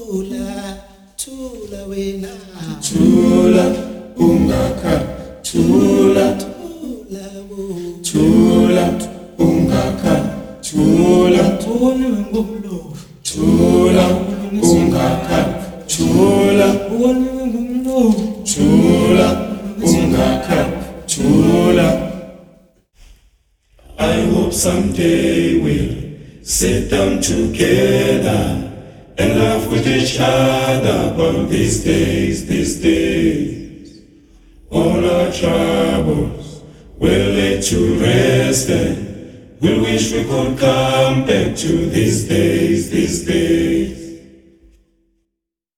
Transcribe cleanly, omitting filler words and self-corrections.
Thula wena Thula ungakha Thula Thula ungakha Thula Thula ungakha Thula Thula ungakha Thula. I hope someday we'll sit down together and laugh with each other about these days, these days. All our troubles will lay to rest and we'll wish we could come back to these days, these days.